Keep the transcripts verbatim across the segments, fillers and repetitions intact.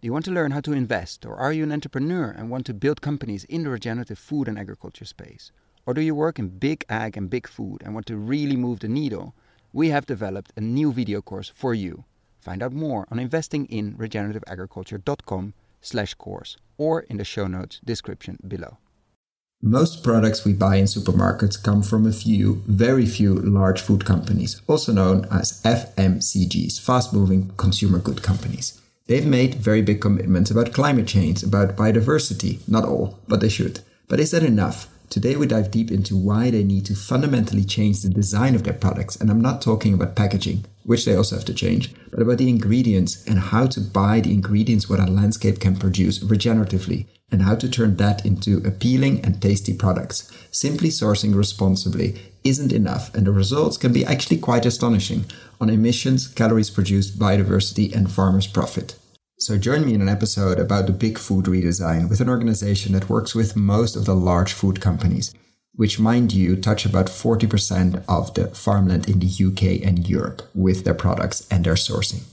Do you want to learn how to invest, or are you an entrepreneur and want to build companies in the regenerative food and agriculture space? Or do you work in big ag and big food and want to really move the needle? We have developed a new video course for you. Find out more on investinginregenerativeagriculture.com slash course or in the show notes description below. Most products we buy in supermarkets come from a few, very few large food companies, also known as F M C Gs, fast-moving consumer good companies. They've made very big commitments about climate change, about biodiversity. Not all, but they should. But is that enough? Today we dive deep into why they need to fundamentally change the design of their products. And I'm not talking about packaging, which they also have to change, but about the ingredients and how to buy the ingredients what our landscape can produce regeneratively and how to turn that into appealing and tasty products. Simply sourcing responsibly isn't enough, and the results can be actually quite astonishing on emissions, calories produced, biodiversity, and farmers' profit. So join me in an episode about the big food redesign with an organization that works with most of the large food companies, which, mind you, touch about forty percent of the farmland in the U K and Europe with their products and their sourcing.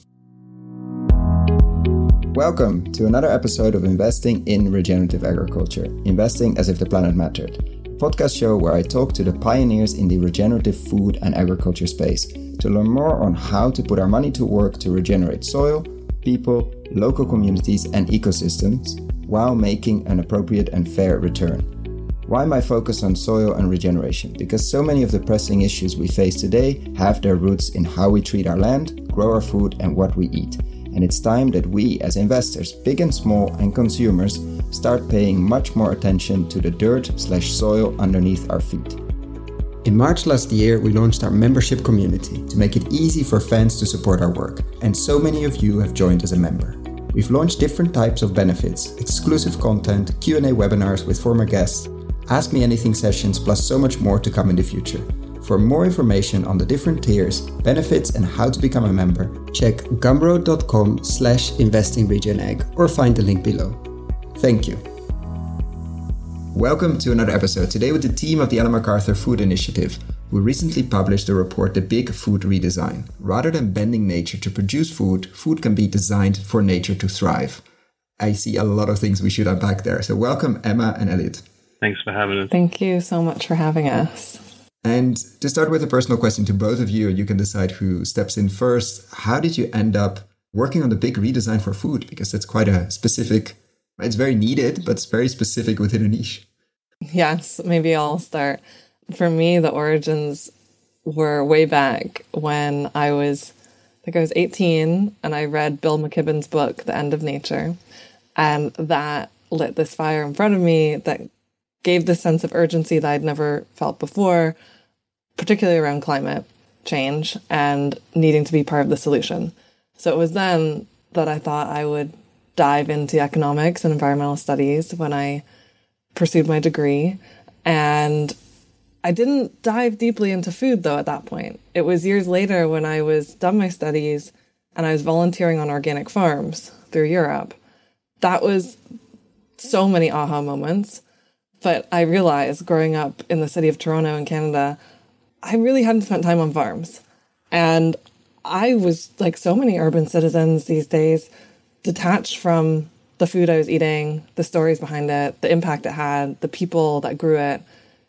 Welcome to another episode of Investing in Regenerative Agriculture, Investing as if the planet mattered, a podcast show where I talk to the pioneers in the regenerative food and agriculture space to learn more on how to put our money to work to regenerate soil, people, local communities and ecosystems while making an appropriate and fair return. Why my focus on soil and regeneration? Because so many of the pressing issues we face today have their roots in how we treat our land, grow our food and what we eat. And it's time that we as investors, big and small, and consumers start paying much more attention to the dirt slash soil underneath our feet. In March last year, we launched our membership community to make it easy for fans to support our work, and so many of you have joined as a member. We've launched different types of benefits, exclusive content, Q and A webinars with former guests, Ask Me Anything sessions, plus so much more to come in the future. For more information on the different tiers, benefits and how to become a member, check gumroad.com slash investingregen.ag or find the link below. Thank you. Welcome to another episode, today with the team of the Ellen MacArthur Food Initiative, who recently published the report The Big Food Redesign. Rather than bending nature to produce food, food can be designed for nature to thrive. I see a lot of things we should unpack there. So welcome, Emma and Elliot. Thanks for having us. Thank you so much for having us. And to start with a personal question to both of you, and you can decide who steps in first. How did you end up working on the big redesign for food? Because that's quite a specific, it's very needed, but it's very specific within a niche. Yes, maybe I'll start. For me, the origins were way back when I was, I think I was eighteen, and I read Bill McKibben's book, The End of Nature. And that lit this fire in front of me that gave this sense of urgency that I'd never felt before, particularly around climate change and needing to be part of the solution. So it was then that I thought I would dive into economics and environmental studies when I pursued my degree. And I didn't dive deeply into food, though, at that point. It was years later when I was done my studies and I was volunteering on organic farms through Europe. That was so many aha moments. But I realized growing up in the city of Toronto in Canada, I really hadn't spent time on farms. And I was, like so many urban citizens these days, detached from the food I was eating, the stories behind it, the impact it had, the people that grew it,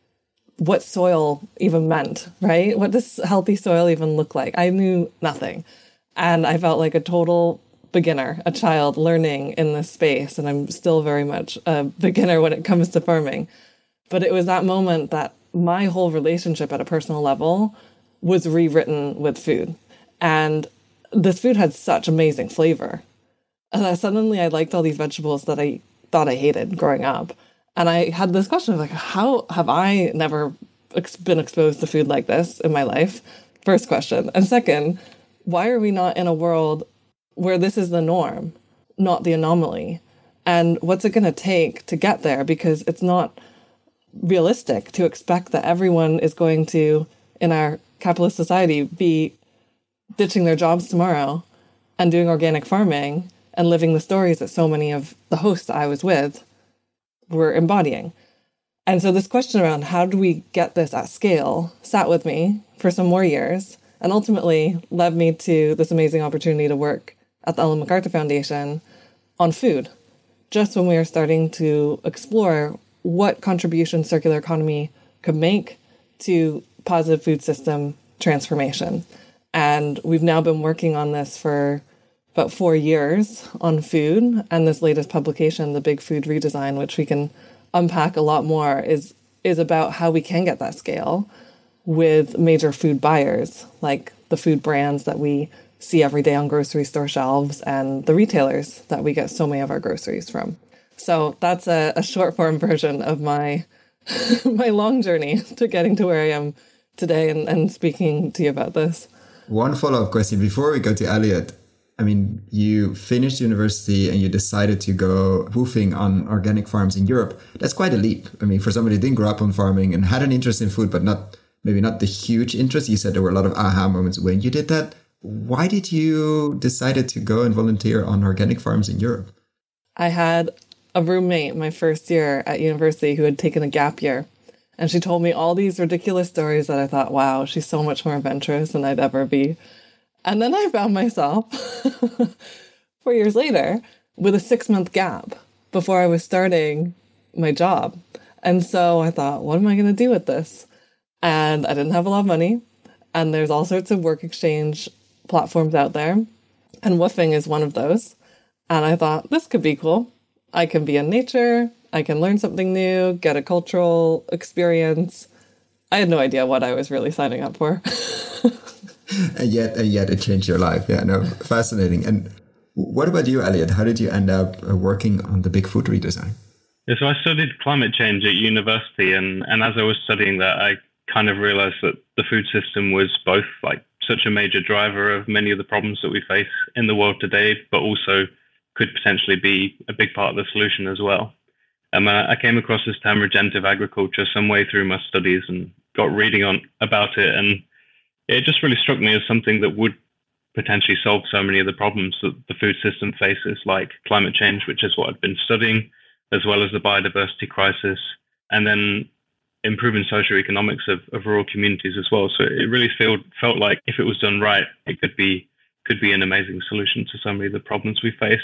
what soil even meant, right? What does healthy soil even look like? I knew nothing. And I felt like a total beginner, a child learning in this space. And I'm still very much a beginner when it comes to farming. But it was that moment that my whole relationship at a personal level was rewritten with food. And this food had such amazing flavor. And I, suddenly I liked all these vegetables that I thought I hated growing up. And I had this question of like, how have I never ex- been exposed to food like this in my life? First question. And second, why are we not in a world where this is the norm, not the anomaly? And what's it going to take to get there? Because it's not realistic to expect that everyone is going to, in our capitalist society, be ditching their jobs tomorrow and doing organic farming and living the stories that so many of the hosts I was with were embodying. And so this question around how do we get this at scale sat with me for some more years and ultimately led me to this amazing opportunity to work at the Ellen MacArthur Foundation on food, just when we were starting to explore what contribution circular economy could make to positive food system transformation. And we've now been working on this for about four years on food. And this latest publication, The Big Food Redesign, which we can unpack a lot more, is, is about how we can get that scale with major food buyers, like the food brands that we see every day on grocery store shelves and the retailers that we get so many of our groceries from. So that's a, a short form version of my my long journey to getting to where I am today and, and speaking to you about this. One follow-up question before we go to Elliot. I mean, you finished university and you decided to go woofing on organic farms in Europe. That's quite a leap. I mean, for somebody who didn't grow up on farming and had an interest in food, but not maybe not the huge interest. You said there were a lot of aha moments when you did that. Why did you decide to go and volunteer on organic farms in Europe? I had a roommate my first year at university who had taken a gap year. And she told me all these ridiculous stories that I thought, wow, she's so much more adventurous than I'd ever be. And then I found myself four years later with a six month gap before I was starting my job. And so I thought, what am I going to do with this? And I didn't have a lot of money. And there's all sorts of work exchange platforms out there. And woofing is one of those. And I thought, this could be cool. I can be in nature. I can learn something new, get a cultural experience. I had no idea what I was really signing up for. and yet, and yet it changed your life. Yeah, no, fascinating. And what about you, Elliot? How did you end up uh, working on the Big Food Redesign? Yeah, so I studied climate change at university. And, and as I was studying that, I kind of realized that the food system was both like such a major driver of many of the problems that we face in the world today, but also could potentially be a big part of the solution as well. Um, I came across this term regenerative agriculture some way through my studies and got reading on about it. And it just really struck me as something that would potentially solve so many of the problems that the food system faces, like climate change, which is what I've been studying, as well as the biodiversity crisis, and then improving socioeconomics of, of rural communities as well. So it really felt felt like if it was done right, it could be could be an amazing solution to so many of the problems we face.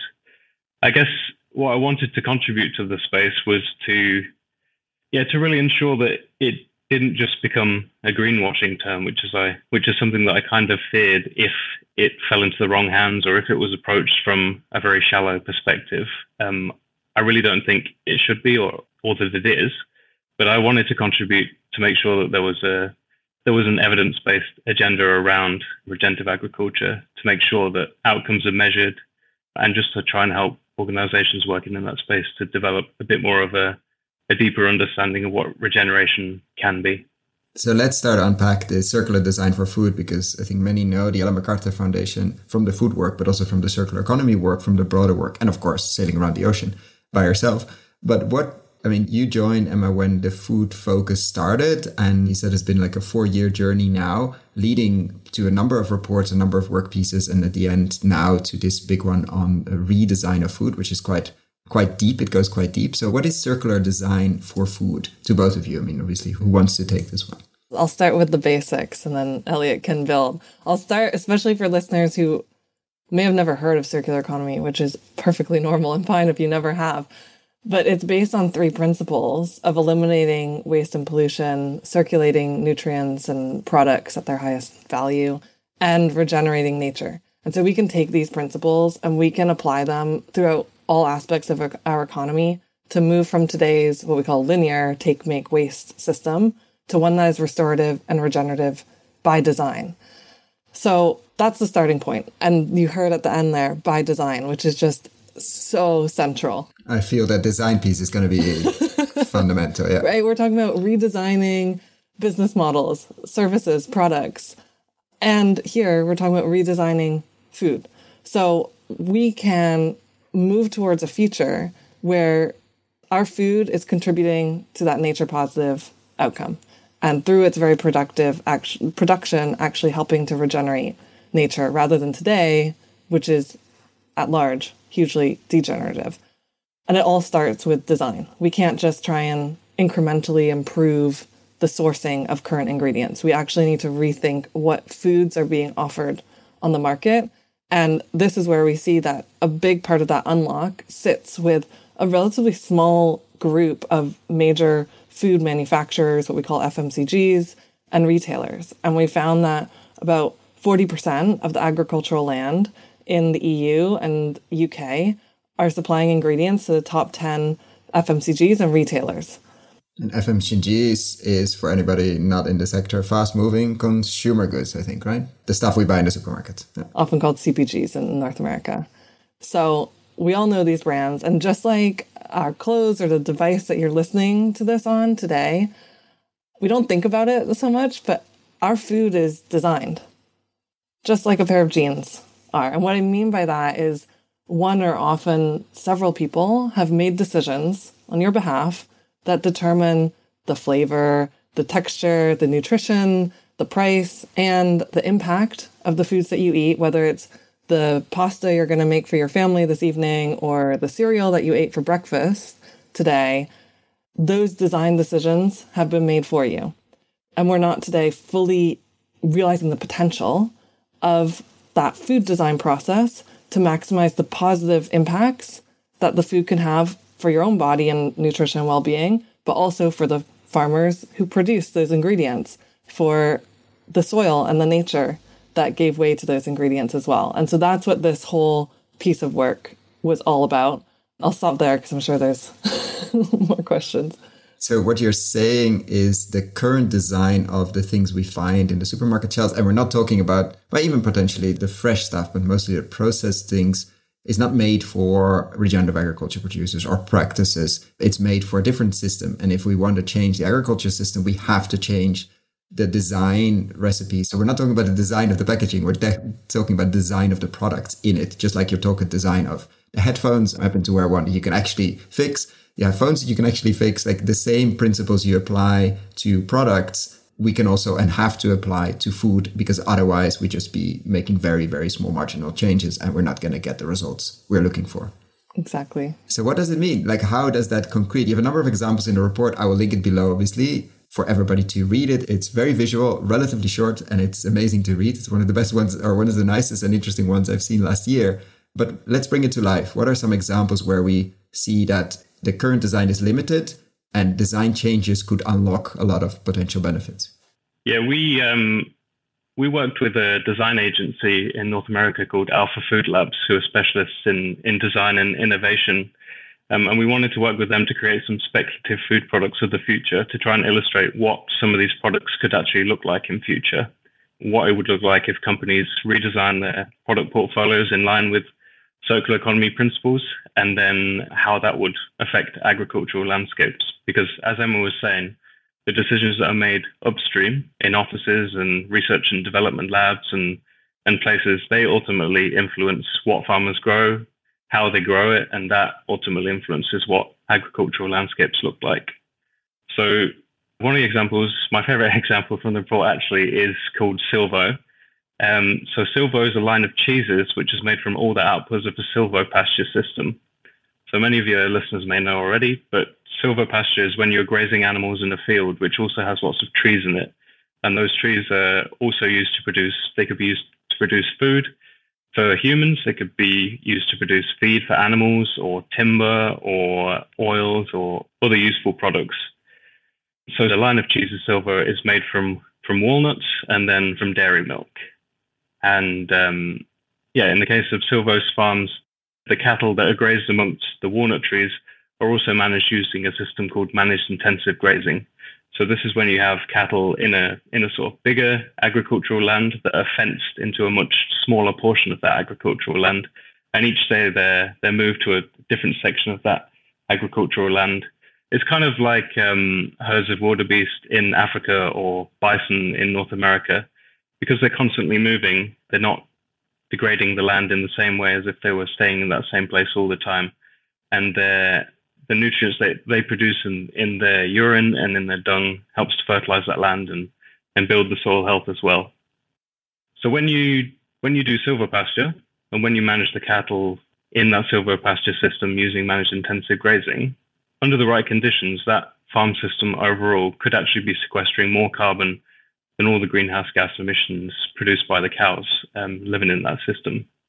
I guess what I wanted to contribute to the space was to, yeah, to really ensure that it didn't just become a greenwashing term, which is I, which is something that I kind of feared if it fell into the wrong hands or if it was approached from a very shallow perspective. Um, I really don't think it should be, or or that it is, but I wanted to contribute to make sure that there was a there was an evidence-based agenda around regenerative agriculture to make sure that outcomes are measured, and just to try and help organizations working in that space to develop a bit more of a, a deeper understanding of what regeneration can be. So let's start to unpack the circular design for food, because I think many know the Ellen MacArthur Foundation from the food work, but also from the circular economy work, from the broader work, and of course, sailing around the ocean by yourself. But what, I mean, you joined, Emma, when the food focus started, and you said it's been like a four-year journey now, leading to a number of reports, a number of work pieces, and at the end now to this big one on a redesign of food, which is quite quite deep. It goes quite deep. So what is circular design for food to both of you? I mean, obviously, who wants to take this one? I'll start with the basics and then Elliot can build. I'll start, especially for listeners who may have never heard of circular economy, which is perfectly normal and fine if you never have. But it's based on three principles of eliminating waste and pollution, circulating nutrients and products at their highest value, and regenerating nature. And so we can take these principles and we can apply them throughout all aspects of our economy to move from today's what we call linear take, make, waste system to one that is restorative and regenerative by design. So that's the starting point. And you heard at the end there, by design, which is just so central. I feel that design piece is going to be fundamental. Yeah. Right. We're talking about redesigning business models, services, products. And here we're talking about redesigning food. So we can move towards a future where our food is contributing to that nature positive outcome. And through its very productive action, production, actually helping to regenerate nature rather than today, which is at large hugely degenerative. And it all starts with design. We can't just try and incrementally improve the sourcing of current ingredients. We actually need to rethink what foods are being offered on the market And this is where we see that a big part of that unlock sits with a relatively small group of major food manufacturers, what we call F M C Gs, and retailers. And we found that about forty percent of the agricultural land in the E U and U K are supplying ingredients to the top ten F M C Gs and retailers. And F M C Gs is, for anybody not in the sector, fast-moving consumer goods, I think, right? The stuff we buy in the supermarket. Yeah. Often called C P Gs in North America. So we all know these brands. And just like our clothes or the device that you're listening to this on today, we don't think about it so much, but our food is designed just like a pair of jeans are. And what I mean by that is one or often several people have made decisions on your behalf that determine the flavor, the texture, the nutrition, the price, and the impact of the foods that you eat, whether it's the pasta you're going to make for your family this evening or the cereal that you ate for breakfast today. Those design decisions have been made for you. And we're not today fully realizing the potential of that food design process to maximize the positive impacts that the food can have for your own body and nutrition and well-being, but also for the farmers who produce those ingredients, for the soil and the nature that gave way to those ingredients as well. And so that's what this whole piece of work was all about. I'll stop there because I'm sure there's more questions. So what you're saying is the current design of the things we find in the supermarket shelves, and we're not talking about, well, even potentially the fresh stuff, but mostly the processed things, is not made for regenerative agriculture producers or practices. It's made for a different system. And if we want to change the agriculture system, we have to change the design recipe. So we're not talking about the design of the packaging. We're de- talking about design of the products in it, just like you're talking design of the headphones. I happen to wear one you can actually fix. You have phones that you can actually fix. Like the same principles you apply to products, we can also and have to apply to food, because otherwise we just be making very, very small marginal changes and we're not going to get the results we're looking for. Exactly. So what does it mean? Like, how does that concrete? You have a number of examples in the report. I will link it below, obviously, for everybody to read it. It's very visual, relatively short, and it's amazing to read. It's one of the best ones, or one of the nicest and interesting ones I've seen last year. But let's bring it to life. What are some examples where we see that the current design is limited and design changes could unlock a lot of potential benefits? Yeah, we um, we worked with a design agency in North America called Alpha Food Labs, who are specialists in, in design and innovation. Um, and we wanted to work with them to create some speculative food products of the future to try and illustrate what some of these products could actually look like in future, what it would look like if companies redesign their product portfolios in line with circular economy principles, and then how that would affect agricultural landscapes. Because as Emma was saying, the decisions that are made upstream in offices and research and development labs and, and places, they ultimately influence what farmers grow, how they grow it, and that ultimately influences what agricultural landscapes look like. So one of the examples, my favorite example from the report actually, is called Silvo. Um, so Silvo is a line of cheeses which is made from all the outputs of the silvopasture system. So many of your listeners may know already, but silvopasture is when you're grazing animals in a field, which also has lots of trees in it. And those trees are also used to produce, they could be used to produce food for humans. They could be used to produce feed for animals, or timber, or oils, or other useful products. So the line of cheeses Silvo is made from, from walnuts and then from dairy milk. And um, yeah, in the case of Silvo's farms, the cattle that are grazed amongst the walnut trees are also managed using a system called managed intensive grazing. So this is when you have cattle in a in a sort of bigger agricultural land that are fenced into a much smaller portion of that agricultural land. And each day they're, they're moved to a different section of that agricultural land. It's kind of like um, herds of wildebeest in Africa or bison in North America. Because they're constantly moving, they're not degrading the land in the same way as if they were staying in that same place all the time. And the nutrients they, they produce in, in their urine and in their dung helps to fertilize that land and, and build the soil health as well. So when you when you do silvopasture, and when you manage the cattle in that silvopasture system using managed intensive grazing, under the right conditions, that farm system overall could actually be sequestering more carbon than all the greenhouse gas emissions produced by the cows um, living in that system.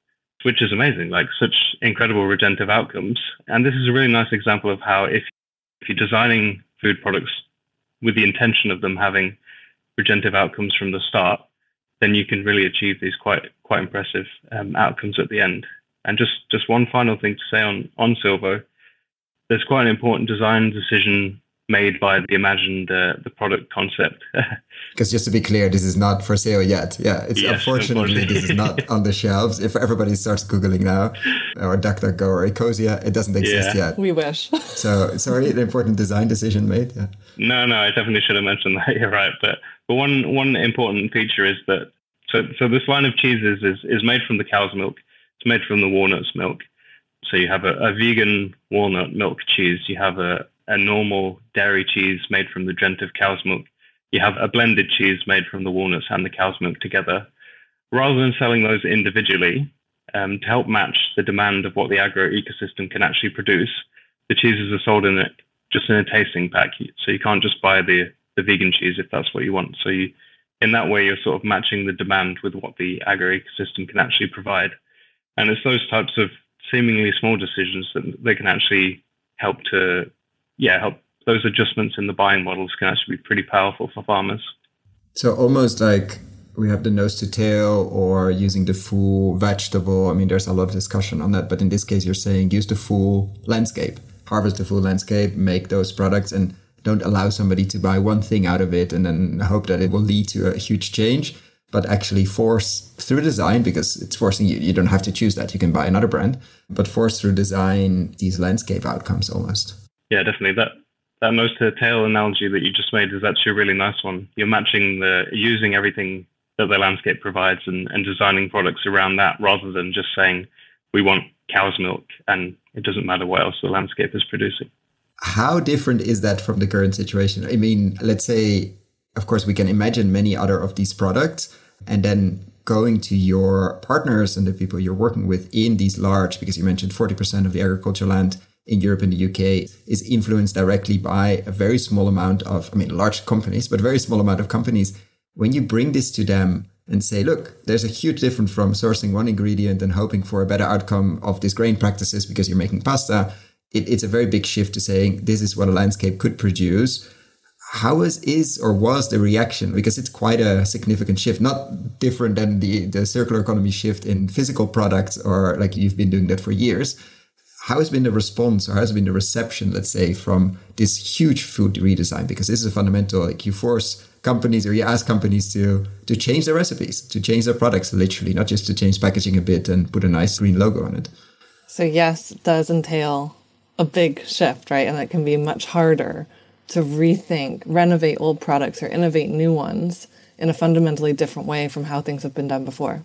which is amazing, like such incredible regenerative outcomes. And this is a really nice example of how if, if you're designing food products with the intention of them having regenerative outcomes from the start, then you can really achieve these quite quite impressive um, outcomes at the end. And just, just one final thing to say on, on Silvo, there's quite an important design decision made by the imagined uh, the product concept. Because just to be clear, this is not for sale yet. Yeah, it's yes, unfortunately, unfortunately this is not on the shelves. If everybody starts Googling now, or DuckDuckGo or Ecosia, it doesn't exist yeah. yet. We wish. So sorry, an important design decision made. Yeah. No, no, I definitely should have mentioned that. You're right. But but one one important feature is that so so this line of cheeses is is made from the cow's milk. It's made from the walnut's milk. So you have a, a vegan walnut milk cheese. You have a a normal dairy cheese made from the regenerative cow's milk. You have a blended cheese made from the walnuts and the cow's milk together. Rather than selling those individually, um, to help match the demand of what the agro-ecosystem can actually produce, the cheeses are sold in a, just in a tasting pack. So you can't just buy the, the vegan cheese if that's what you want. So you, in that way, you're sort of matching the demand with what the agro-ecosystem can actually provide. And it's those types of seemingly small decisions that they can actually help to yeah, help those adjustments in the buying models can actually be pretty powerful for farmers. So almost like we have the nose to tail or using the full vegetable. I mean, there's a lot of discussion on that, but in this case, you're saying use the full landscape, harvest the full landscape, make those products, and don't allow somebody to buy one thing out of it and then hope that it will lead to a huge change, but actually force through design, because it's forcing you. You don't have to choose that. You can buy another brand, but force through design these landscape outcomes almost. Yeah, definitely. That that nose to tail analogy that you just made is actually a really nice one. You're matching the using everything that the landscape provides and, and designing products around that, rather than just saying we want cow's milk and it doesn't matter what else the landscape is producing. How different is that from the current situation? I mean, let's say, of course, we can imagine many other of these products, and then going to your partners and the people you're working with in these large, because you mentioned forty percent of the agricultural land in Europe and the U K is influenced directly by a very small amount of, I mean, large companies, but very small amount of companies. When you bring this to them and say, look, there's a huge difference from sourcing one ingredient and hoping for a better outcome of these grain practices because you're making pasta, it, it's a very big shift to saying this is what a landscape could produce. How is, is or was the reaction? Because it's quite a significant shift, not different than the, the circular economy shift in physical products, or like you've been doing that for years. How has been the response, or how has been the reception, let's say, from this huge food redesign? Because this is a fundamental, like you force companies, or you ask companies to to change their recipes, to change their products, literally, not just to change packaging a bit and put a nice green logo on it. So yes, it does entail a big shift, right? And it can be much harder to rethink, renovate old products or innovate new ones in a fundamentally different way from how things have been done before.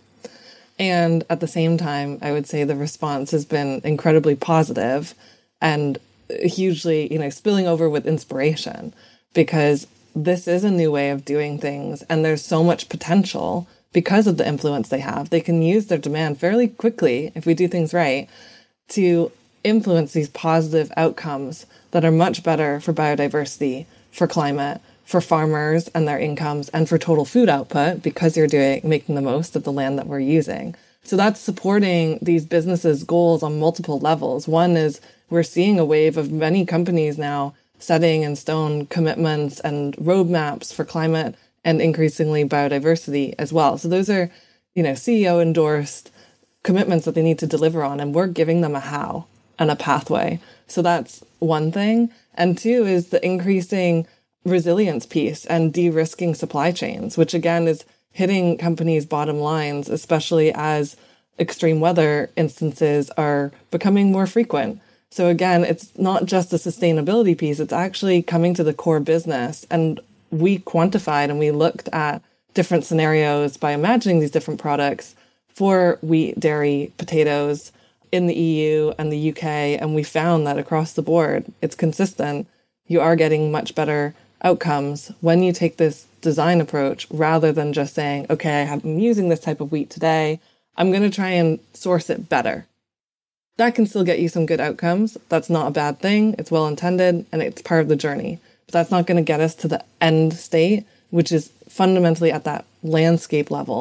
And at the same time, I would say the response has been incredibly positive and hugely, you know, spilling over with inspiration, because this is a new way of doing things. And there's so much potential because of the influence they have. They can use their demand fairly quickly, if we do things right, to influence these positive outcomes that are much better for biodiversity, for climate, for farmers and their incomes, and for total food output, because you're doing making the most of the land that we're using. So that's supporting these businesses' goals on multiple levels. One is we're seeing a wave of many companies now setting in stone commitments and roadmaps for climate and increasingly biodiversity as well. So those are, you know, C E O endorsed commitments that they need to deliver on, and we're giving them a how and a pathway. So that's one thing. And two is the increasing resilience piece and de-risking supply chains, which again is hitting companies' bottom lines, especially as extreme weather instances are becoming more frequent. So again, it's not just a sustainability piece, it's actually coming to the core business. And we quantified and we looked at different scenarios by imagining these different products for wheat, dairy, potatoes in the E U and the U K. And we found that across the board, it's consistent. You are getting much better outcomes when you take this design approach, rather than just saying, okay, I'm using this type of wheat today, I'm going to try and source it better. That can still get you some good outcomes. That's not a bad thing. It's well intended and it's part of the journey. But that's not going to get us to the end state, which is fundamentally at that landscape level,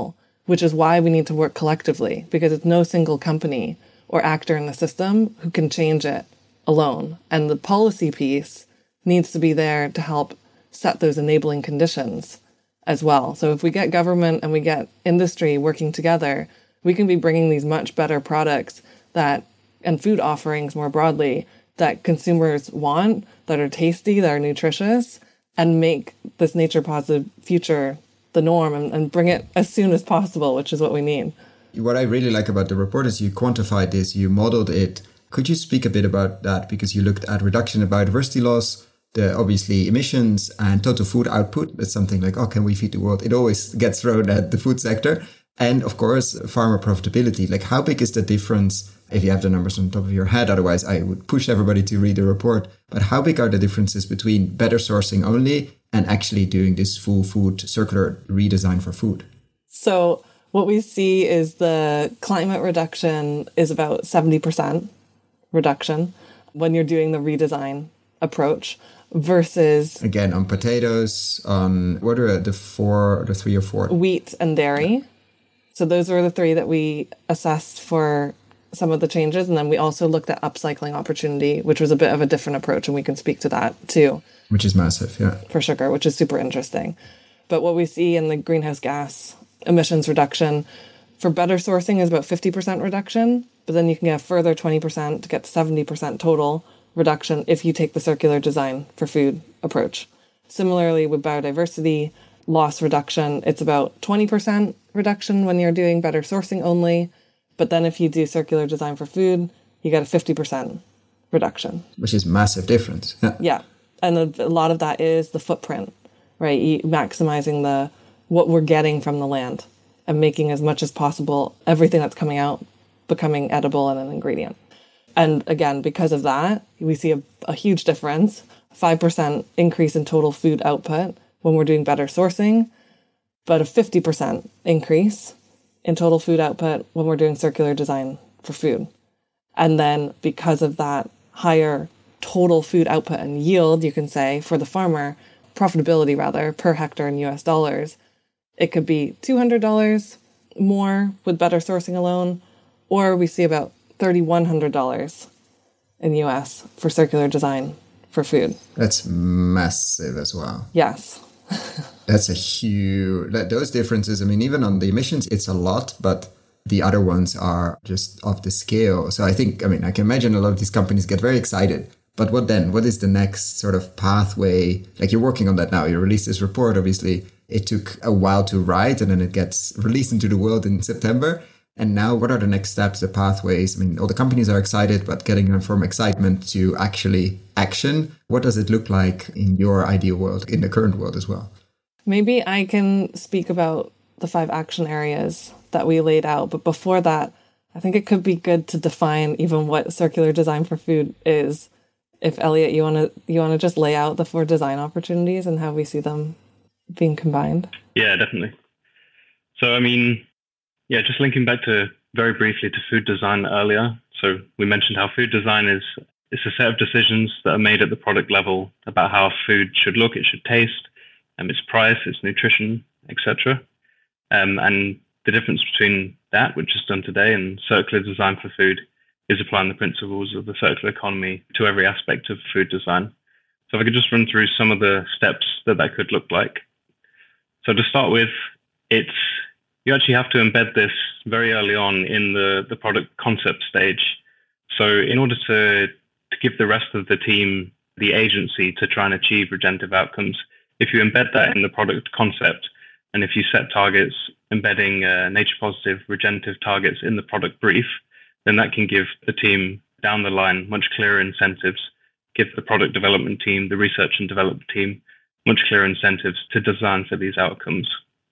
which is why we need to work collectively, because it's no single company or actor in the system who can change it alone. And the policy piece needs to be there to help set those enabling conditions as well. So if we get government and we get industry working together, we can be bringing these much better products that, and food offerings more broadly, that consumers want, that are tasty, that are nutritious, and make this nature positive future the norm, and, and bring it as soon as possible, which is what we need. What I really like about the report is you quantified this, you modeled it. Could you speak a bit about that? Because you looked at reduction of biodiversity loss, the obviously emissions and total food output. That's something like, oh, can we feed the world? It always gets thrown at the food sector. And of course, farmer profitability. Like, how big is the difference? If you have the numbers on the top of your head, otherwise I would push everybody to read the report. But how big are the differences between better sourcing only and actually doing this full food circular redesign for food? So what we see is the climate reduction is about seventy percent reduction when you're doing the redesign approach versus... Again, on potatoes, on what are the four, the three or four? Wheat and dairy. So those were the three that we assessed for some of the changes. And then we also looked at upcycling opportunity, which was a bit of a different approach. And we can speak to that too. Which is massive, yeah. For sugar, which is super interesting. But what we see in the greenhouse gas emissions reduction for better sourcing is about fifty percent reduction. But then you can get a further twenty percent to get to seventy percent total reduction if you take the circular design for food approach. Similarly, with biodiversity loss reduction, it's about twenty percent reduction when you're doing better sourcing only. But then if you do circular design for food, you get a fifty percent reduction. Which is massive difference. Yeah. Yeah. And a, a lot of that is the footprint, right? You, maximizing the what we're getting from the land and making as much as possible everything that's coming out becoming edible and an ingredient. And again, because of that, we see a, a huge difference, five percent increase in total food output when we're doing better sourcing, but a fifty percent increase in total food output when we're doing circular design for food. And then because of that higher total food output and yield, you can say, for the farmer, profitability rather, per hectare in U S dollars, it could be two hundred dollars more with better sourcing alone, or we see about three thousand one hundred dollars in U S for circular design for food. That's massive as well. Yes. That's a huge, that, those differences, I mean, even on the emissions, it's a lot, but the other ones are just off the scale. So I think, I mean, I can imagine a lot of these companies get very excited. But what then? What is the next sort of pathway? Like, you're working on that now. You released this report, obviously. It took a while to write, and then it gets released into the world in September. And now, what are the next steps, the pathways? I mean, all the companies are excited, but getting them from excitement to actually action, what does it look like in your ideal world, in the current world as well? Maybe I can speak about the five action areas that we laid out. But before that, I think it could be good to define even what circular design for food is. If Elliot, you want to you want to just lay out the four design opportunities and how we see them being combined? Yeah, definitely. So, I mean, yeah, just linking back to very briefly to food design earlier. So we mentioned how food design is it's a set of decisions that are made at the product level about how food should look, it should taste, and its price, its nutrition, et cetera. Um, and the difference between that, which is done today, and circular design for food is applying the principles of the circular economy to every aspect of food design. So if I could just run through some of the steps that that could look like. So to start with, it's you actually have to embed this very early on in the, the product concept stage. So in order to, to give the rest of the team the agency to try and achieve regenerative outcomes, if you embed that in the product concept, and if you set targets embedding uh, nature positive regenerative targets in the product brief, then that can give the team down the line much clearer incentives, give the product development team, the research and development team, much clearer incentives to design for these outcomes.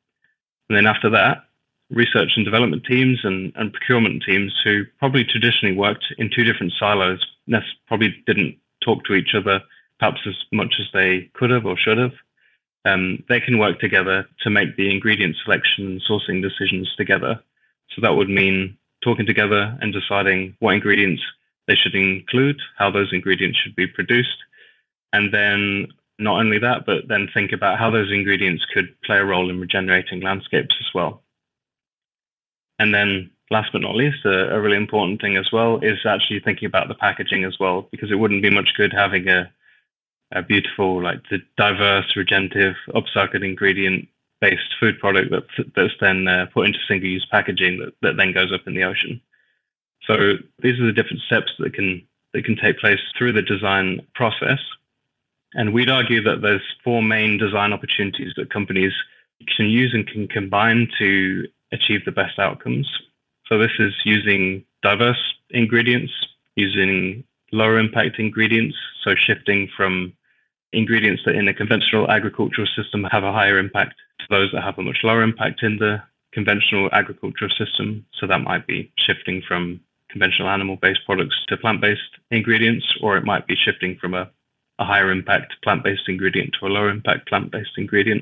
And then after that, research and development teams and, and procurement teams who probably traditionally worked in two different silos, probably didn't talk to each other perhaps as much as they could have or should have. Um, they can work together to make the ingredient selection and sourcing decisions together. So that would mean talking together and deciding what ingredients they should include, how those ingredients should be produced. And then not only that, but then think about how those ingredients could play a role in regenerating landscapes as well. And then last but not least, a, a really important thing as well is actually thinking about the packaging as well, because it wouldn't be much good having a, a beautiful, like the diverse, regenerative, upcycled ingredient-based food product that's, that's then uh, put into single-use packaging that, that then goes up in the ocean. So these are the different steps that can that can take place through the design process. And we'd argue that there's four main design opportunities that companies can use and can combine to achieve the best outcomes. So this is using diverse ingredients, using lower impact ingredients, so shifting from ingredients that in a conventional agricultural system have a higher impact to those that have a much lower impact in the conventional agricultural system. So that might be shifting from conventional animal-based products to plant-based ingredients, or it might be shifting from a, a higher impact plant-based ingredient to a lower impact plant-based ingredient.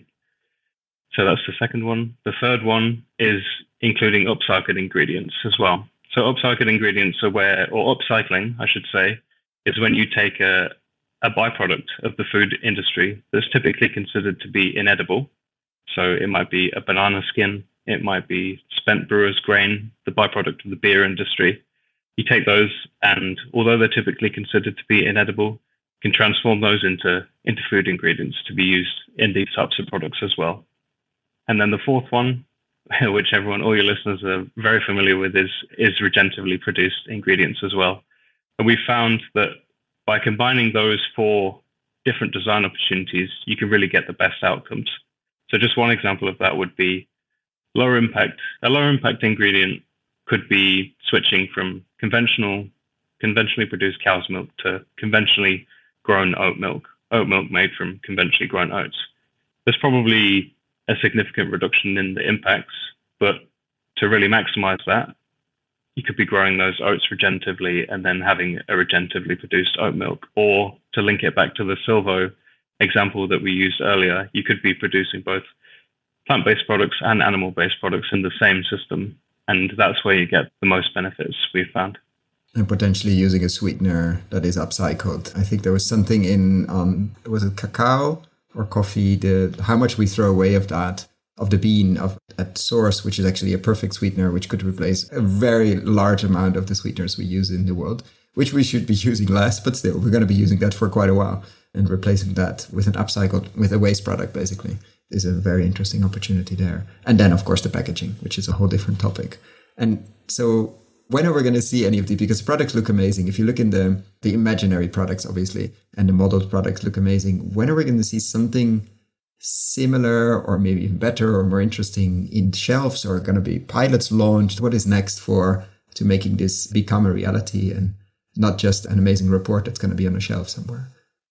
So that's the second one. The third one is including upcycled ingredients as well. So upcycled ingredients are where, or upcycling, I should say, is when you take a, a byproduct of the food industry that's typically considered to be inedible. So it might be a banana skin, it might be spent brewer's grain, the byproduct of the beer industry. You take those, and although they're typically considered to be inedible, you can transform those into, into food ingredients to be used in these types of products as well. And then the fourth one, which everyone, all your listeners are very familiar with, is, is regeneratively produced ingredients as well. And we found that by combining those four different design opportunities, you can really get the best outcomes. So just one example of that would be lower impact. A lower impact ingredient could be switching from conventional, conventionally produced cow's milk to conventionally grown oat milk, oat milk made from conventionally grown oats. There's probably a significant reduction in the impacts, but to really maximize that, you could be growing those oats regeneratively and then having a regeneratively produced oat milk. Or to link it back to the Silvo example that we used earlier, you could be producing both plant-based products and animal-based products in the same system. And that's where you get the most benefits, we've found. And potentially using a sweetener that is upcycled. I think there was something in, um, was it cacao or coffee? The how much we throw away of that, of the bean of at source, which is actually a perfect sweetener, which could replace a very large amount of the sweeteners we use in the world, which we should be using less, but still, we're going to be using that for quite a while. And replacing that with an upcycled, with a waste product, basically, is a very interesting opportunity there. And then, of course, the packaging, which is a whole different topic. And so when are we going to see any of these? Because the products look amazing. If you look in the, the imaginary products, obviously, and the modeled products look amazing. When are we going to see something similar or maybe even better or more interesting in shelves, or going to be pilots launched? What is next for to making this become a reality and not just an amazing report that's going to be on a shelf somewhere?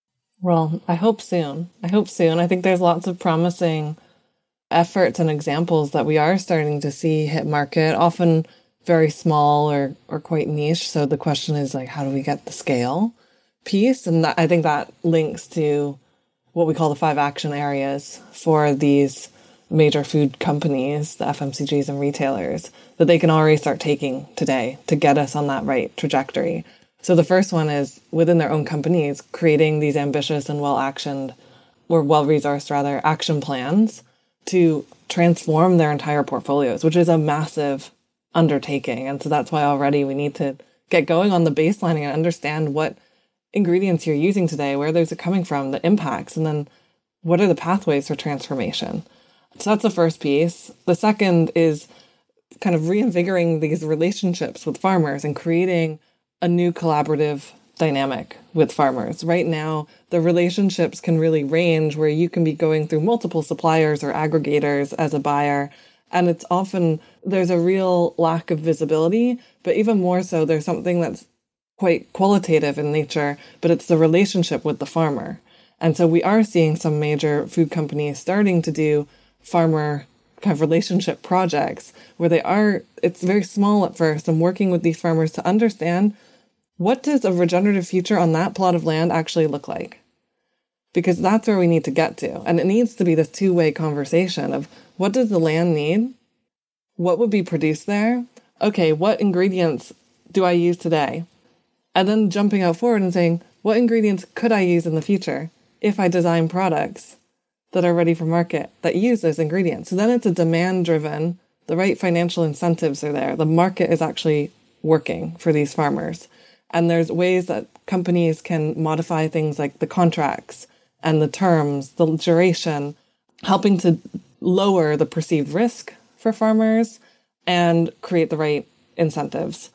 Well, I hope soon. I hope soon. I think there's lots of promising efforts and examples that we are starting to see hit market, often very small or, or quite niche. So the question is, like, how do we get the scale piece? And that, I think that links to what we call the five action areas for these major food companies, the F M C Gs and retailers, that they can already start taking today to get us on that right trajectory. So the first one is within their own companies, creating these ambitious and well-actioned or well-resourced rather action plans to transform their entire portfolios, which is a massive undertaking. And so that's why already we need to get going on the baselining and understand what ingredients you're using today, where those are coming from, the impacts, and then what are the pathways for transformation. So that's the first piece. The second is kind of reinvigorating these relationships with farmers and creating a new collaborative dynamic with farmers. Right now, the relationships can really range where you can be going through multiple suppliers or aggregators as a buyer. And it's often, there's a real lack of visibility, but even more so, there's something that's quite qualitative in nature, but it's the relationship with the farmer. And so we are seeing some major food companies starting to do farmer kind of relationship projects where they are, it's very small at first, and working with these farmers to understand what does a regenerative future on that plot of land actually look like? Because that's where we need to get to. And it needs to be this two-way conversation of what does the land need? What would be produced there? Okay, what ingredients do I use today? And then jumping out forward and saying, what ingredients could I use in the future if I design products that are ready for market that use those ingredients? So then it's a demand-driven the right financial incentives are there. The market is actually working for these farmers. And there's ways that companies can modify things like the contracts and the terms, the duration, helping to lower the perceived risk for farmers and create the right incentives.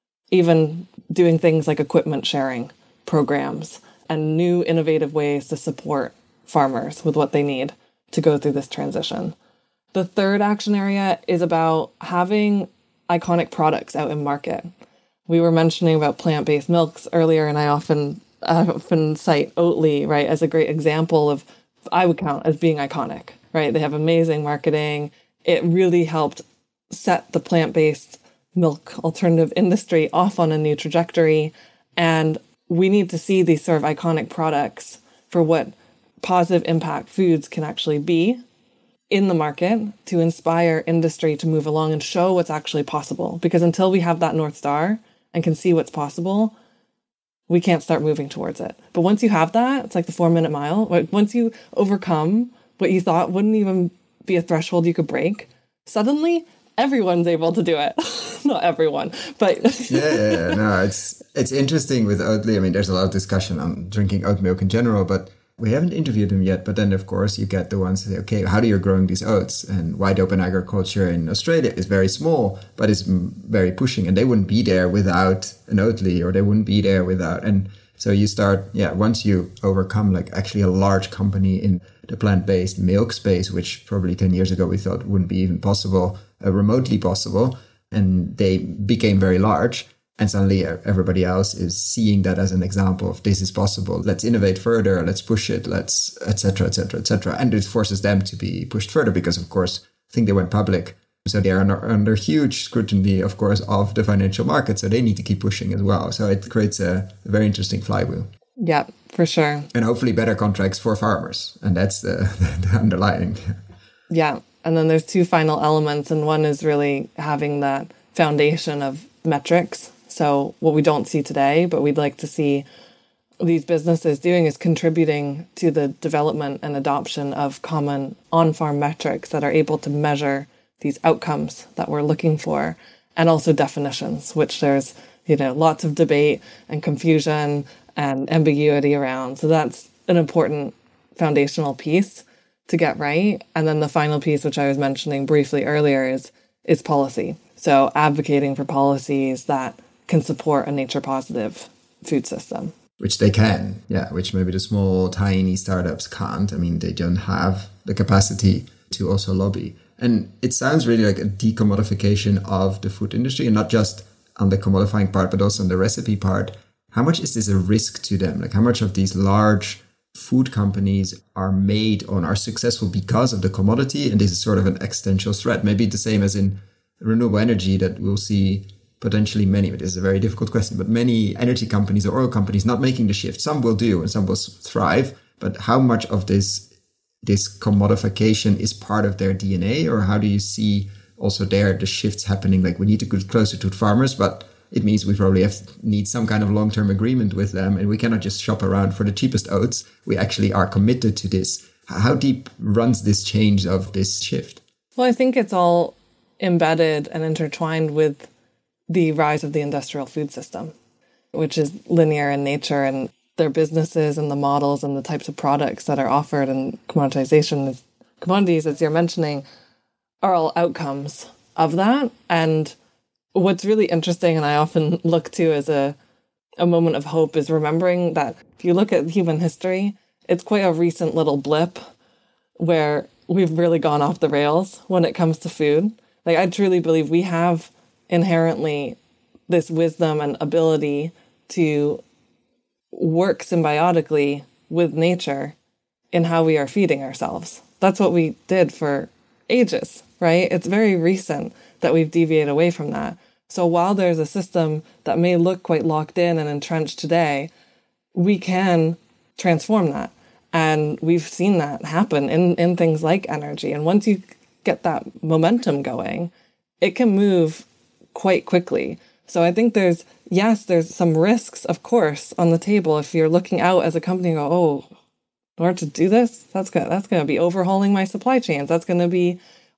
Even doing things like equipment sharing programs and new innovative ways to support farmers with what they need to go through this transition. The third action area is about having iconic products out in market. We were mentioning about plant-based milks earlier, and I often I often cite Oatly, right, as a great example of, I would count as being iconic, right? They have amazing marketing. It really helped set the plant-based milk alternative industry off on a new trajectory. And we need to see these sort of iconic products for what positive impact foods can actually be in the market to inspire industry to move along and show what's actually possible. Because until we have that North Star and can see what's possible, we can't start moving towards it. But once you have that, it's like the four minute mile. Once you overcome what you thought wouldn't even be a threshold you could break, suddenly everyone's able to do it. Not everyone, but yeah, yeah, yeah, no, it's it's interesting with Oatly. I mean, there's a lot of discussion on drinking oat milk in general, but we haven't interviewed them yet. But then, of course, you get the ones that say, okay, how do you growing these oats? And wide open agriculture in Australia is very small, but it's very pushing, and they wouldn't be there without an Oatly, or they wouldn't be there without. And so you start, yeah, once you overcome like actually a large company in the plant-based milk space, which probably ten years ago we thought wouldn't be even possible, uh, remotely possible. And they became very large. And suddenly everybody else is seeing that as an example of this is possible. Let's innovate further. Let's push it. Let's et cetera, et cetera, et cetera. And it forces them to be pushed further because, of course, I think they went public. So they are under, under huge scrutiny, of course, of the financial market. So they need to keep pushing as well. So it creates a, a very interesting flywheel. Yeah, for sure. And hopefully better contracts for farmers. And that's the, the underlying. Yeah. And then there's two final elements, and one is really having that foundation of metrics. So what we don't see today, but we'd like to see these businesses doing is contributing to the development and adoption of common on-farm metrics that are able to measure these outcomes that we're looking for, and also definitions, which there's, you know, lots of debate and confusion and ambiguity around. So that's an important foundational piece to get right. And then the final piece, which I was mentioning briefly earlier, is is policy. So advocating for policies that can support a nature positive food system. Which they can, yeah, which maybe the small, tiny startups can't. I mean, they don't have the capacity to also lobby. And it sounds really like a decommodification of the food industry, and not just on the commodifying part, but also on the recipe part. How much is this a risk to them? Like how much of these large food companies are made on, are successful because of the commodity, and this is sort of an existential threat? Maybe the same as in renewable energy, that we'll see potentially many, but this is a very difficult question, but many energy companies or oil companies not making the shift. Some will do and some will thrive, but how much of this this commodification is part of their D N A, or how do you see also there the shifts happening? Like we need to get closer to farmers, but it means we probably have need some kind of long-term agreement with them, and we cannot just shop around for the cheapest oats. We actually are committed to this. How deep runs this change of this shift? Well, I think it's all embedded and intertwined with the rise of the industrial food system, which is linear in nature, and their businesses and the models and the types of products that are offered, and commoditization, commodities, as you're mentioning, are all outcomes of that. And what's really interesting, and I often look to as a, a moment of hope, is remembering that if you look at human history, it's quite a recent little blip where we've really gone off the rails when it comes to food. Like, I truly believe we have inherently this wisdom and ability to work symbiotically with nature in how we are feeding ourselves. That's what we did for ages, right? It's very recent that we've deviated away from that. So while there's a system that may look quite locked in and entrenched today, we can transform that. And we've seen that happen in, in things like energy. And once you get that momentum going, it can move quite quickly. So I think there's, yes, there's some risks, of course, on the table. If you're looking out as a company and go, oh, in order to do this, that's going that's going to be overhauling my supply chains. That's going to be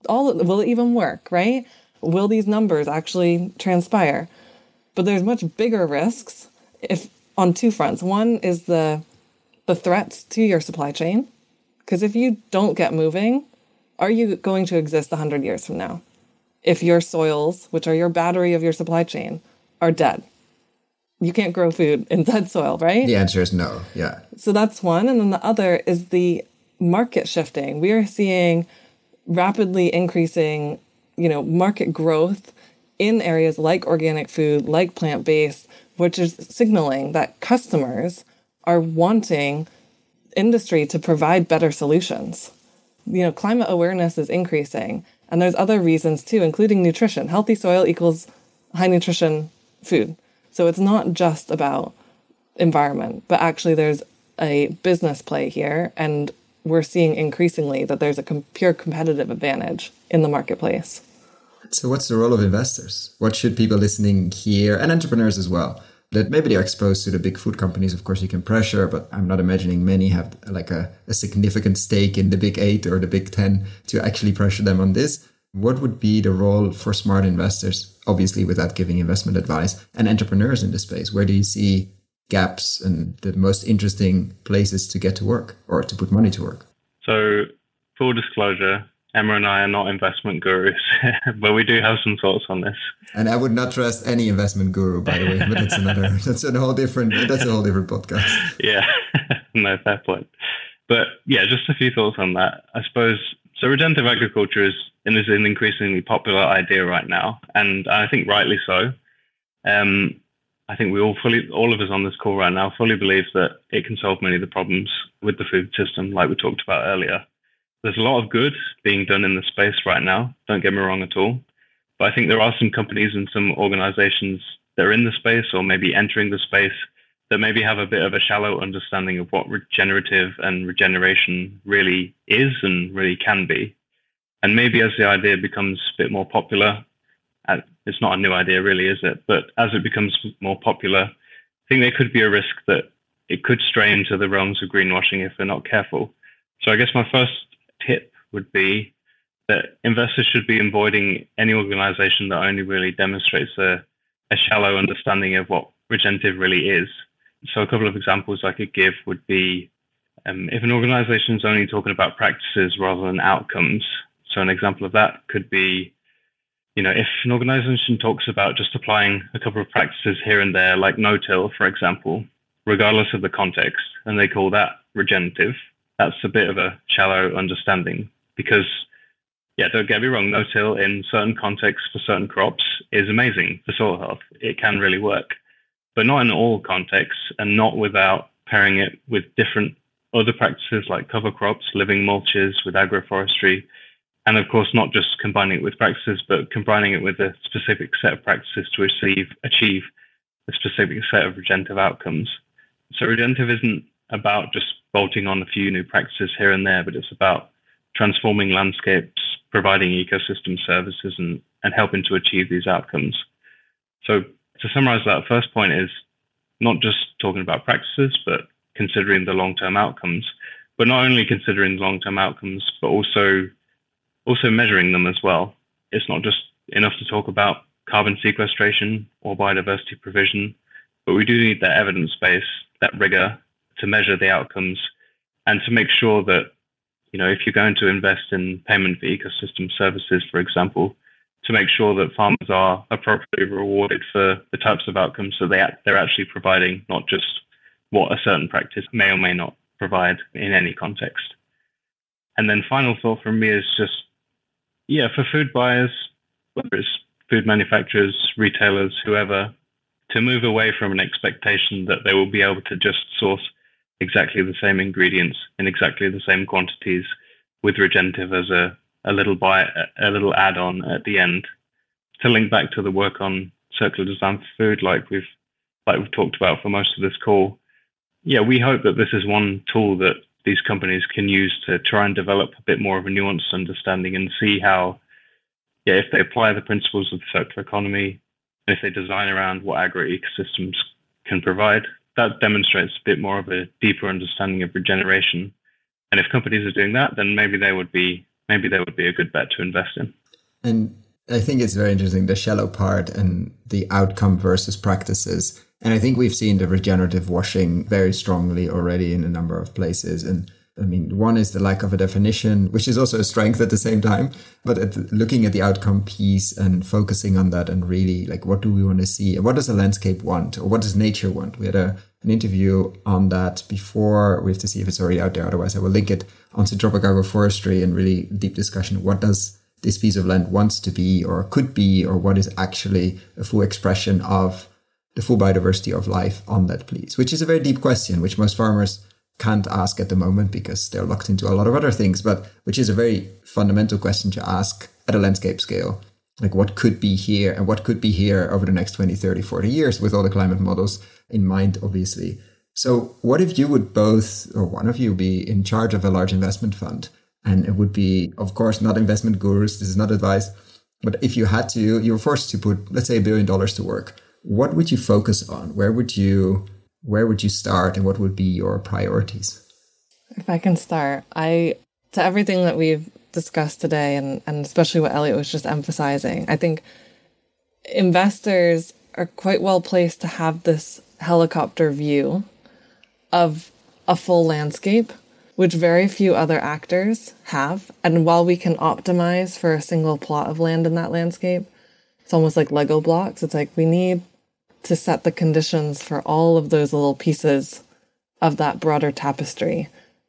all will it even work, right? Will these numbers actually transpire? But there's much bigger risks if on two fronts. One is the the threats to your supply chain. Because if you don't get moving, are you going to exist one hundred years from now? If your soils, which are your battery of your supply chain, are dead. You can't grow food in dead soil, right? The answer is no, yeah. So that's one. And then the other is the market shifting. We are seeing rapidly increasing, you know, market growth in areas like organic food, like plant-based, which is signaling that customers are wanting industry to provide better solutions. You know, climate awareness is increasing, and there's other reasons too, including nutrition. Healthy soil equals high nutrition food. So it's not just about environment, but actually there's a business play here, and we're seeing increasingly that there's a com- pure competitive advantage in the marketplace. So what's the role of investors? What should people listening hear, and entrepreneurs as well, that maybe they're exposed to the big food companies? Of course, you can pressure, but I'm not imagining many have like a, a significant stake in the big eight or the big ten to actually pressure them on this. What would be the role for smart investors, obviously without giving investment advice, and entrepreneurs in this space? Where do you see gaps and the most interesting places to get to work or to put money to work? So full disclosure, Emma and I are not investment gurus, but we do have some thoughts on this. And I would not trust any investment guru, by the way, but that's another, that's a whole different, that's a whole different podcast. Yeah, no, fair point. But yeah, just a few thoughts on that. I suppose, so regenerative agriculture is, and is an increasingly popular idea right now, and I think rightly so. Um, I think we all fully, all of us on this call right now fully believe that it can solve many of the problems with the food system, like we talked about earlier. There's a lot of good being done in the space right now, don't get me wrong at all. But I think there are some companies and some organizations that are in the space or maybe entering the space that maybe have a bit of a shallow understanding of what regenerative and regeneration really is and really can be. And maybe as the idea becomes a bit more popular, it's not a new idea really, is it? But as it becomes more popular, I think there could be a risk that it could stray into the realms of greenwashing if they're not careful. So I guess my first tip would be that investors should be avoiding any organization that only really demonstrates a, a shallow understanding of what regenerative really is. So a couple of examples I could give would be um, if an organization is only talking about practices rather than outcomes. So an example of that could be, you know, if an organization talks about just applying a couple of practices here and there, like no-till, for example, regardless of the context, and they call that regenerative, that's a bit of a shallow understanding because, yeah, don't get me wrong, no-till in certain contexts for certain crops is amazing for soil health. It can really work, but not in all contexts and not without pairing it with different other practices like cover crops, living mulches, with agroforestry, and of course, not just combining it with practices, but combining it with a specific set of practices to achieve, achieve a specific set of regenerative outcomes. So regenerative isn't about just bolting on a few new practices here and there, but it's about transforming landscapes, providing ecosystem services, and, and helping to achieve these outcomes. So to summarize that, first point is not just talking about practices, but considering the long-term outcomes, but not only considering the long-term outcomes, but also also measuring them as well. It's not just enough to talk about carbon sequestration or biodiversity provision, but we do need that evidence base, that rigor to measure the outcomes and to make sure that, you know, if you're going to invest in payment for ecosystem services, for example, to make sure that farmers are appropriately rewarded for the types of outcomes that they, they're actually providing, not just what a certain practice may or may not provide in any context. And then final thought from me is just, yeah, for food buyers, whether it's food manufacturers, retailers, whoever, to move away from an expectation that they will be able to just source exactly the same ingredients in exactly the same quantities with regenerative as a, a little buy, a little add-on at the end. To link back to the work on circular design for food, like we've like we've talked about for most of this call, yeah, we hope that this is one tool that these companies can use to try and develop a bit more of a nuanced understanding and see how, yeah, if they apply the principles of the circular economy, and if they design around what agro-ecosystems can provide, that demonstrates a bit more of a deeper understanding of regeneration. And if companies are doing that, then maybe they would be maybe they would be a good bet to invest in. And I think it's very interesting, the shallow part and the outcome versus practices. And I think we've seen the regenerative washing very strongly already in a number of places. And I mean, one is the lack of a definition, which is also a strength at the same time. But at the, looking at the outcome piece and focusing on that and really like, what do we want to see? And what does the landscape want? Or what does nature want? We had a, an interview on that before. We have to see if it's already out there. Otherwise, I will link it onto Tropic Agroforestry and really deep discussion. What does this piece of land wants to be or could be, or what is actually a full expression of the full biodiversity of life on that piece, which is a very deep question, which most farmers can't ask at the moment because they're locked into a lot of other things, but which is a very fundamental question to ask at a landscape scale. Like what could be here and what could be here over the next twenty, thirty, forty years with all the climate models in mind, obviously. So what if you would both, or one of you, be in charge of a large investment fund? And it would be, of course, not investment gurus. This is not advice. But if you had to, you're forced to put, let's say, a billion dollars to work. What would you focus on? Where would you, where would you start? And what would be your priorities? If I can start, I, to everything that we've discussed today, and, and especially what Elliot was just emphasizing, I think investors are quite well placed to have this helicopter view of a full landscape, which very few other actors have. And while we can optimize for a single plot of land in that landscape, it's almost like Lego blocks. It's like we need to set the conditions for all of those little pieces of that broader tapestry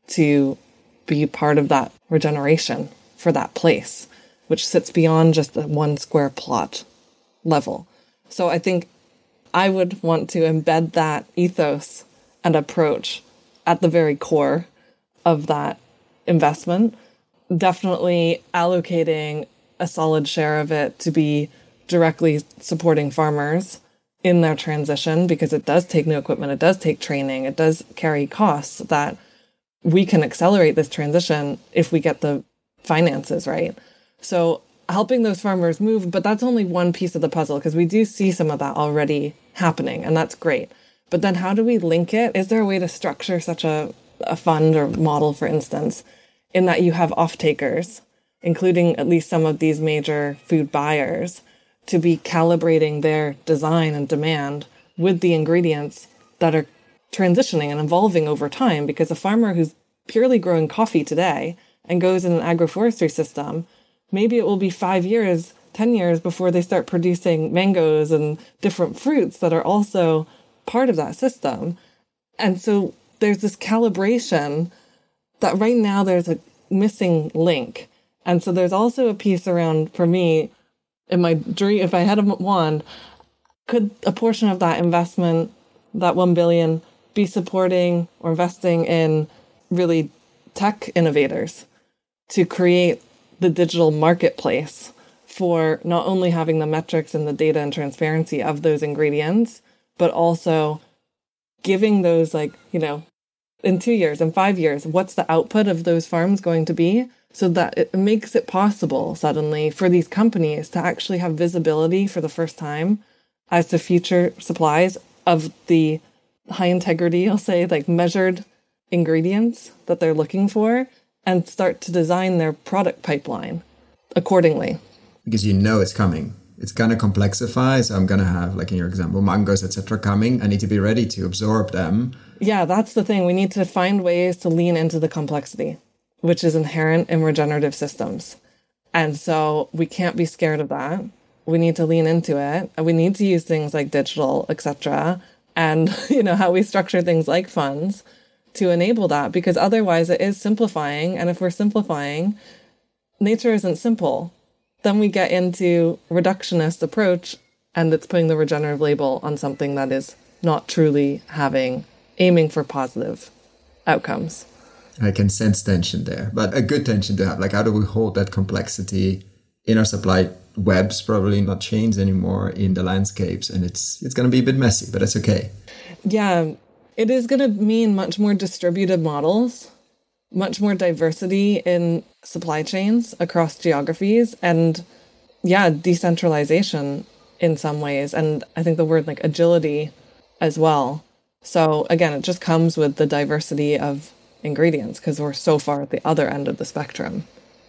to be part of that regeneration for that place, which sits beyond just the one square plot level. So I think I would want to embed that ethos and approach at the very core of that investment, definitely allocating a solid share of it to be directly supporting farmers in their transition, because it does take new equipment, it does take training, it does carry costs that we can accelerate this transition if we get the finances right. So helping those farmers move, but that's only one piece of the puzzle, because we do see some of that already happening, and that's great. But then how do we link it? Is there a way to structure such a a fund or model, for instance, in that you have off-takers, including at least some of these major food buyers, to be calibrating their design and demand with the ingredients that are transitioning and evolving over time? Because a farmer who's purely growing coffee today and goes in an agroforestry system, maybe it will be five years, ten years before they start producing mangoes and different fruits that are also part of that system. And so there's this calibration that right now there's a missing link. And so there's also a piece around, for me, in my dream, if I had a wand, could a portion of that investment, that one billion, be supporting or investing in really tech innovators to create the digital marketplace for not only having the metrics and the data and transparency of those ingredients, but also giving those, like, you know, in two years, in five years, what's the output of those farms going to be, so that it makes it possible suddenly for these companies to actually have visibility for the first time as to future supplies of the high integrity, I'll say, like measured ingredients that they're looking for, and start to design their product pipeline accordingly. Because you know it's coming. It's going to complexify. So I'm going to have, like in your example, mangoes, et cetera coming. I need to be ready to absorb them. Yeah, that's the thing. We need to find ways to lean into the complexity, which is inherent in regenerative systems. And so we can't be scared of that. We need to lean into it. We need to use things like digital, et cetera, and, you know, how we structure things like funds to enable that, because otherwise it is simplifying. And if we're simplifying, nature isn't simple. Then we get into reductionist approach, and it's putting the regenerative label on something that is not truly having, aiming for positive outcomes. I can sense tension there, but a good tension to have. Like, how do we hold that complexity in our supply webs? Probably not change anymore in the landscapes, and it's it's going to be a bit messy, but it's okay. Yeah, it is going to mean much more distributed models, much more diversity in supply chains across geographies, and yeah, decentralization in some ways. And I think the word like agility as well. So again, it just comes with the diversity of ingredients, because we're so far at the other end of the spectrum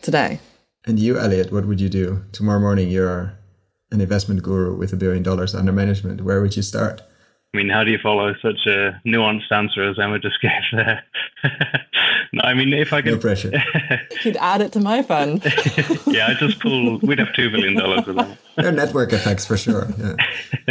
today. And you, Elliot, what would you do? Tomorrow morning, you're an investment guru with a billion dollars under management. Where would you start? I mean, how do you follow such a nuanced answer as Emma just gave there? No, I mean, if I could... No pressure. You'd add it to my fund. Yeah, I just pull... We'd have two billion dollars of that. There are network effects for sure. Yeah.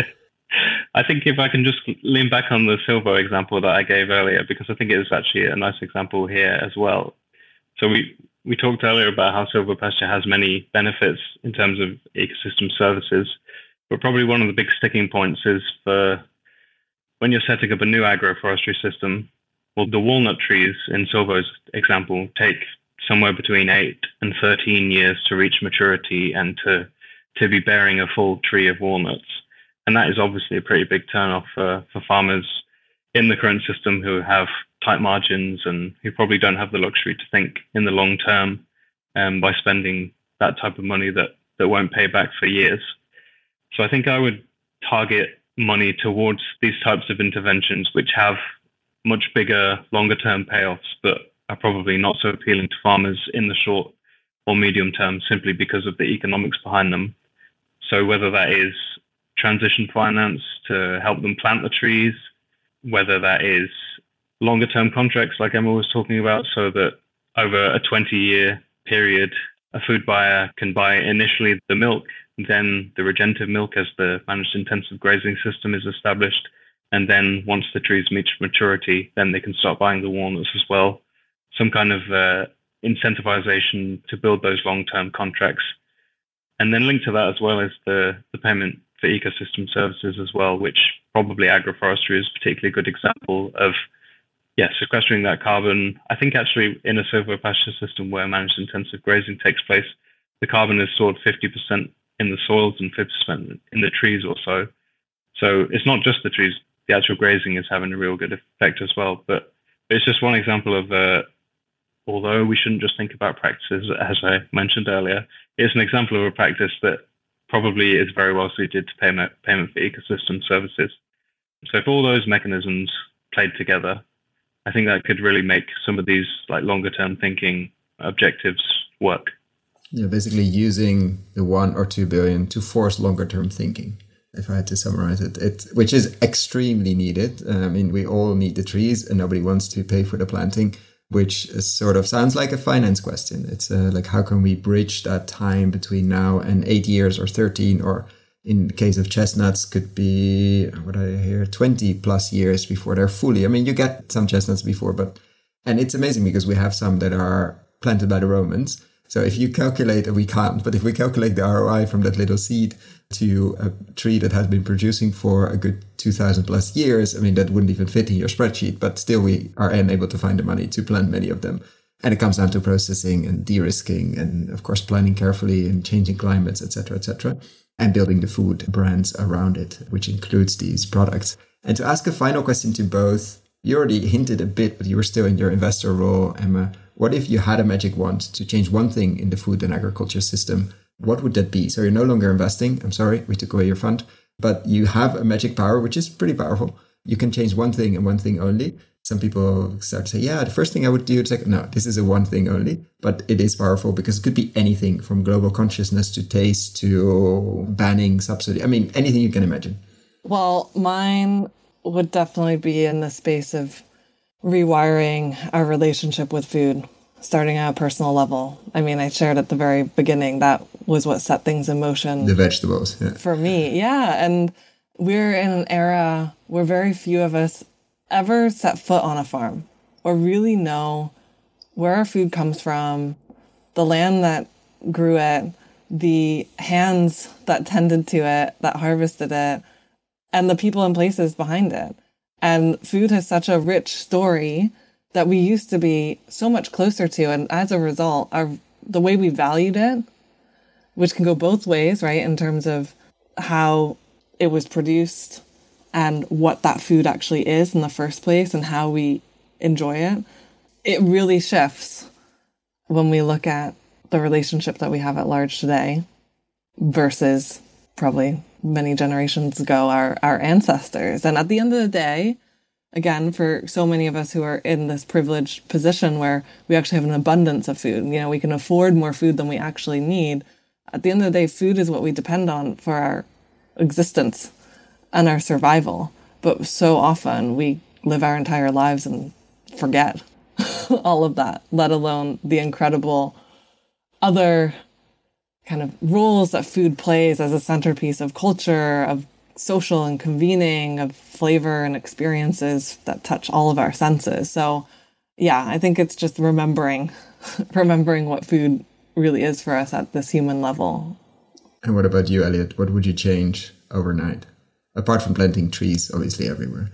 I think if I can just lean back on the Silvo example that I gave earlier, because I think it is actually a nice example here as well. So we, we talked earlier about how silvopasture has many benefits in terms of ecosystem services, but probably one of the big sticking points is for when you're setting up a new agroforestry system. Well, the walnut trees in Silvo's example take somewhere between eight and thirteen years to reach maturity and to, to be bearing a full tree of walnuts. And that is obviously a pretty big turnoff for, for farmers in the current system who have tight margins and who probably don't have the luxury to think in the long term um, by spending that type of money that, that won't pay back for years. So I think I would target money towards these types of interventions, which have much bigger, longer term payoffs, but are probably not so appealing to farmers in the short or medium term simply because of the economics behind them. So whether that is transition finance to help them plant the trees, whether that is longer term contracts like Emma was talking about, so that over a twenty year period, a food buyer can buy initially the milk, then the regenerative milk as the managed intensive grazing system is established. And then once the trees reach maturity, then they can start buying the walnuts as well. Some kind of uh, incentivization to build those long-term contracts. And then linked to that as well is the, the payment for ecosystem services as well, which probably agroforestry is a particularly good example of, yeah, sequestering that carbon. I think actually in a silvopasture system where managed intensive grazing takes place, the carbon is stored fifty percent in the soils and fifty percent in the trees or so. So it's not just the trees, the actual grazing is having a real good effect as well. But it's just one example of, uh, although we shouldn't just think about practices, as I mentioned earlier, it's an example of a practice that probably is very well suited to payment, payment for ecosystem services. So if all those mechanisms played together, I think that could really make some of these like longer term thinking objectives work. Yeah, basically using the one or two billion to force longer term thinking, if I had to summarize it, it which is extremely needed. I mean, we all need the trees and nobody wants to pay for the planting, which is sort of sounds like a finance question. It's uh, like, how can we bridge that time between now and eight years or thirteen, or in the case of chestnuts, could be, what I hear, twenty plus years before they're fully. I mean, you get some chestnuts before, but, and it's amazing because we have some that are planted by the Romans. So if you calculate, we can't, but if we calculate the R O I from that little seed to a tree that has been producing for a good two thousand plus years, I mean, that wouldn't even fit in your spreadsheet, but still we are unable to find the money to plant many of them. And it comes down to processing and de-risking and, of course, planning carefully and changing climates, et cetera, et cetera, and building the food brands around it, which includes these products. And to ask a final question to both, you already hinted a bit, but you were still in your investor role, Emma. What if you had a magic wand to change one thing in the food and agriculture system? What would that be? So you're no longer investing. I'm sorry, we took away your fund, but you have a magic power, which is pretty powerful. You can change one thing and one thing only. Some people start to say, yeah, the first thing I would do is like, no, this is a one thing only, but it is powerful because it could be anything from global consciousness to taste to banning subsidy. I mean, anything you can imagine. Well, mine would definitely be in the space of rewiring our relationship with food, starting at a personal level. I mean, I shared at the very beginning, that was what set things in motion. The vegetables. Yeah. For me, yeah. And we're in an era where very few of us ever set foot on a farm or really know where our food comes from, the land that grew it, the hands that tended to it, that harvested it, and the people and places behind it. And food has such a rich story that we used to be so much closer to. And as a result, our the way we valued it, which can go both ways, right, in terms of how it was produced and what that food actually is in the first place and how we enjoy it, it really shifts when we look at the relationship that we have at large today versus probably many generations ago, our, our ancestors. And at the end of the day, again, for so many of us who are in this privileged position where we actually have an abundance of food, you know, we can afford more food than we actually need. At the end of the day, food is what we depend on for our existence and our survival. But so often we live our entire lives and forget all of that, let alone the incredible other kind of roles that food plays as a centerpiece of culture, of social and convening, of flavor and experiences that touch all of our senses. So yeah, I think it's just remembering, remembering what food really is for us at this human level. And what about you, Elliot? What would you change overnight? Apart from planting trees, obviously, everywhere.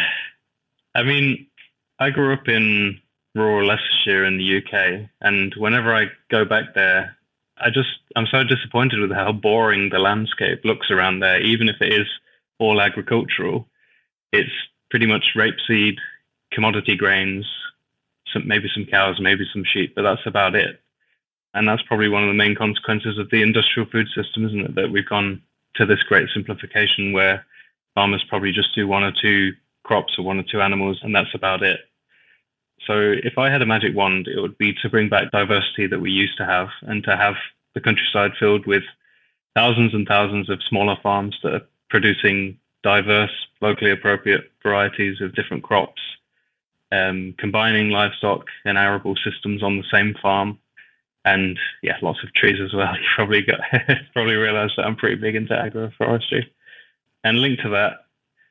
I mean, I grew up in rural Leicestershire in the U K, and whenever I go back there, I just, I'm so disappointed with how boring the landscape looks around there, even if it is all agricultural. It's pretty much rapeseed, commodity grains, some, maybe some cows, maybe some sheep, but that's about it. And that's probably one of the main consequences of the industrial food system, isn't it? That we've gone to this great simplification where farmers probably just do one or two crops or one or two animals, and that's about it. So if I had a magic wand, it would be to bring back diversity that we used to have, and to have the countryside filled with thousands and thousands of smaller farms that are producing diverse, locally appropriate varieties of different crops, um, combining livestock and arable systems on the same farm, and yeah, lots of trees as well. You probably got probably realised that I'm pretty big into agroforestry. And linked to that,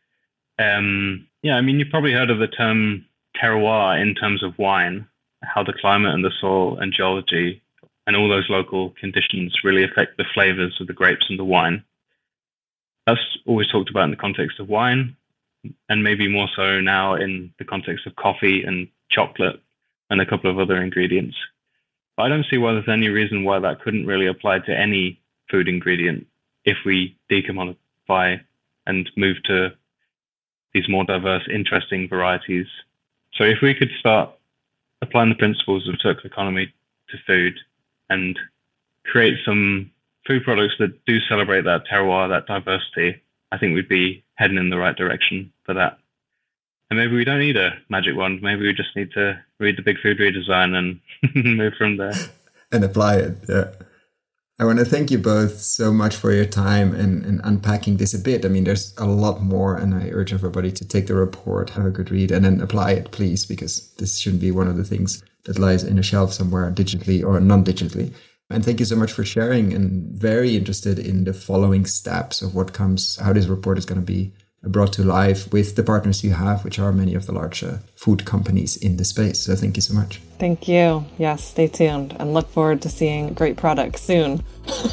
um, yeah, I mean, you've probably heard of the term terroir in terms of wine, how the climate and the soil and geology and all those local conditions really affect the flavors of the grapes and the wine. That's always talked about in the context of wine, and maybe more so now in the context of coffee and chocolate and a couple of other ingredients. But I don't see why there's any reason why that couldn't really apply to any food ingredient if we decommodify and move to these more diverse, interesting varieties. So if we could start applying the principles of circular economy to food and create some food products that do celebrate that terroir, that diversity, I think we'd be heading in the right direction for that. And maybe we don't need a magic wand. Maybe we just need to read the Big Food Redesign and move from there. And apply it, yeah. I want to thank you both so much for your time and, and unpacking this a bit. I mean, there's a lot more, and I urge everybody to take the report, have a good read, and then apply it, please, because this shouldn't be one of the things that lies in a shelf somewhere digitally or non-digitally. And thank you so much for sharing, and very interested in the following steps of what comes, how this report is going to be brought to life with the partners you have, which are many of the large uh, food companies in the space. So thank you so much. Thank you. Yes, stay tuned and look forward to seeing great products soon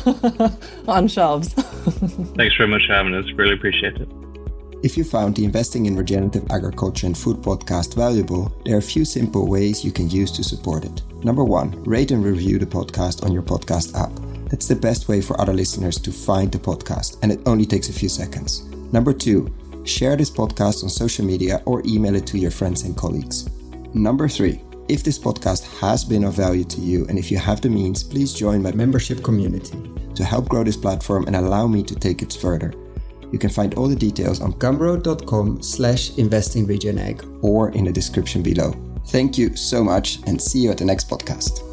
on shelves. Thanks very much for having us. Really appreciate it. If you found the Investing in Regenerative Agriculture and Food podcast valuable, there are a few simple ways you can use to support it. Number one, rate and review the podcast on your podcast app. That's the best way for other listeners to find the podcast, and it only takes a few seconds. Number two, share this podcast on social media or email it to your friends and colleagues. Number three, if this podcast has been of value to you, and if you have the means, please join my membership community to help grow this platform and allow me to take it further. You can find all the details on gumroad.com slash investingregenag or in the description below. Thank you so much, and see you at the next podcast.